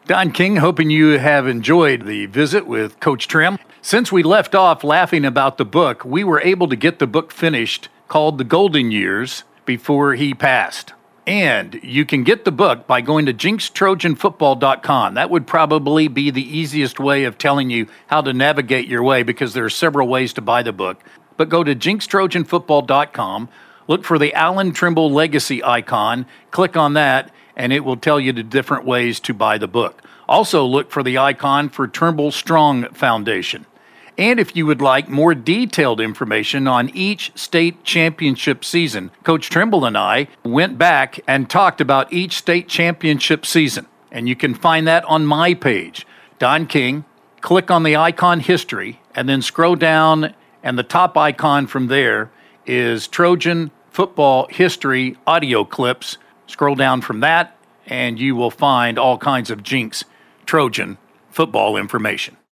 Don King, hoping you have enjoyed the visit with Coach Trim. Since we left off laughing about the book, we were able to get the book finished called The Golden Years before he passed. And you can get the book by going to jinxtrojanfootball.com. That would probably be the easiest way of telling you how to navigate your way because there are several ways to buy the book. But go to jinxtrojanfootball.com, look for the Alan Trimble Legacy icon, click on that, and it will tell you the different ways to buy the book. Also look for the icon for Trimble Strong Foundation. And if you would like more detailed information on each state championship season, Coach Trimble and I went back and talked about each state championship season. And you can find that on my page, Don King. Click on the icon History, and then scroll down, and the top icon from there is Trojan Football History audio clips. Scroll down from that, and you will find all kinds of Jinx Trojan football information.